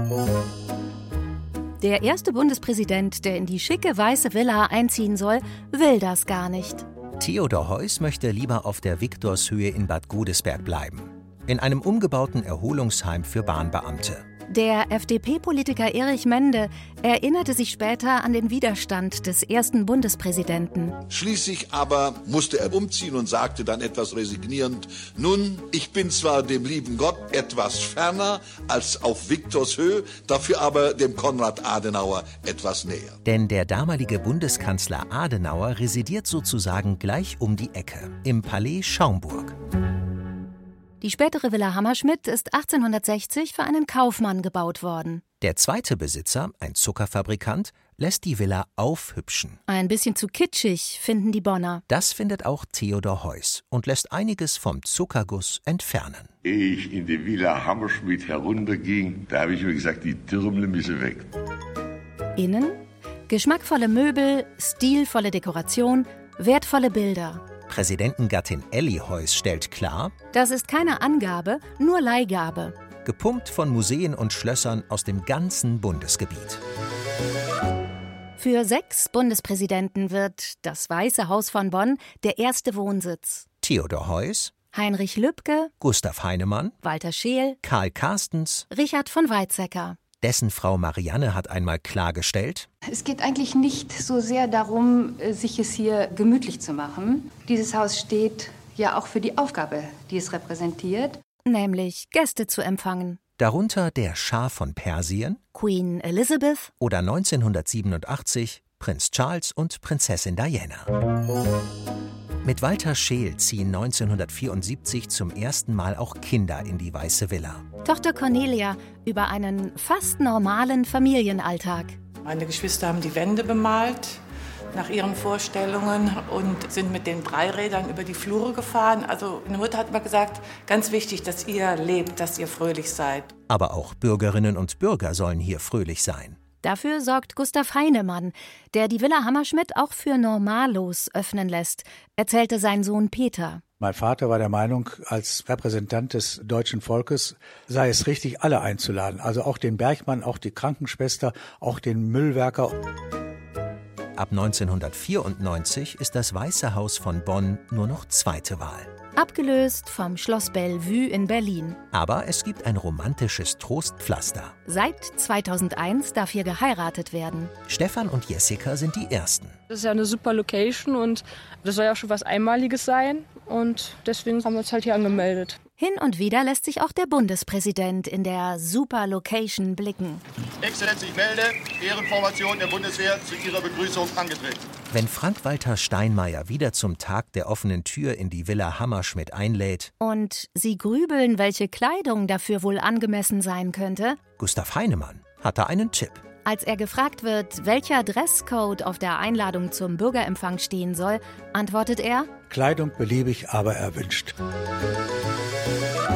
Der erste Bundespräsident, der in die schicke weiße Villa einziehen soll, will das gar nicht. Theodor Heuss möchte lieber auf der Viktorshöhe in Bad Godesberg bleiben. In einem umgebauten Erholungsheim für Bahnbeamte. Der FDP-Politiker Erich Mende erinnerte sich später an den Widerstand des ersten Bundespräsidenten. Schließlich aber musste er umziehen und sagte dann etwas resignierend: Nun, ich bin zwar dem lieben Gott etwas ferner als auf Viktorshöhe, dafür aber dem Konrad Adenauer etwas näher. Denn der damalige Bundeskanzler Adenauer residiert sozusagen gleich um die Ecke, im Palais Schaumburg. Die spätere Villa Hammerschmidt ist 1860 für einen Kaufmann gebaut worden. Der zweite Besitzer, ein Zuckerfabrikant, lässt die Villa aufhübschen. Ein bisschen zu kitschig, finden die Bonner. Das findet auch Theodor Heuss und lässt einiges vom Zuckerguss entfernen. Ehe ich in die Villa Hammerschmidt herunterging, da habe ich mir gesagt, die Türmle müssen weg. Innen? Geschmackvolle Möbel, stilvolle Dekoration, wertvolle Bilder. Präsidentengattin Elli Heuss stellt klar: Das ist keine Angabe, nur Leihgabe. Gepumpt von Museen und Schlössern aus dem ganzen Bundesgebiet. Für 6 Bundespräsidenten wird das Weiße Haus von Bonn der erste Wohnsitz. Theodor Heuss, Heinrich Lübke, Gustav Heinemann, Walter Scheel, Karl Carstens, Richard von Weizsäcker. Dessen Frau Marianne hat einmal klargestellt: Es geht eigentlich nicht so sehr darum, sich es hier gemütlich zu machen. Dieses Haus steht ja auch für die Aufgabe, die es repräsentiert. Nämlich Gäste zu empfangen. Darunter der Schah von Persien, Queen Elizabeth oder 1987 Prinz Charles und Prinzessin Diana. Mit Walter Scheel ziehen 1974 zum ersten Mal auch Kinder in die Weiße Villa. Tochter Cornelia über einen fast normalen Familienalltag. Meine Geschwister haben die Wände bemalt nach ihren Vorstellungen und sind mit den Dreirädern über die Flure gefahren. Also meine Mutter hat mal gesagt, ganz wichtig, dass ihr lebt, dass ihr fröhlich seid. Aber auch Bürgerinnen und Bürger sollen hier fröhlich sein. Dafür sorgt Gustav Heinemann, der die Villa Hammerschmidt auch für Normalos öffnen lässt, erzählte sein Sohn Peter. Mein Vater war der Meinung, als Repräsentant des deutschen Volkes sei es richtig, alle einzuladen. Also auch den Bergmann, auch die Krankenschwester, auch den Müllwerker. Ab 1994 ist das Weiße Haus von Bonn nur noch zweite Wahl. Abgelöst vom Schloss Bellevue in Berlin. Aber es gibt ein romantisches Trostpflaster. Seit 2001 darf hier geheiratet werden. Stefan und Jessica sind die Ersten. Das ist ja eine super Location und das soll ja schon was Einmaliges sein. Und deswegen haben wir uns halt hier angemeldet. Hin und wieder lässt sich auch der Bundespräsident in der Super Location blicken. Exzellenz, ich melde, Ehrenformation der Bundeswehr zu Ihrer Begrüßung angetreten. Wenn Frank-Walter Steinmeier wieder zum Tag der offenen Tür in die Villa Hammerschmidt einlädt und sie grübeln, welche Kleidung dafür wohl angemessen sein könnte, Gustav Heinemann hat da einen Tipp. Als er gefragt wird, welcher Dresscode auf der Einladung zum Bürgerempfang stehen soll, antwortet er: Kleidung beliebig, aber erwünscht.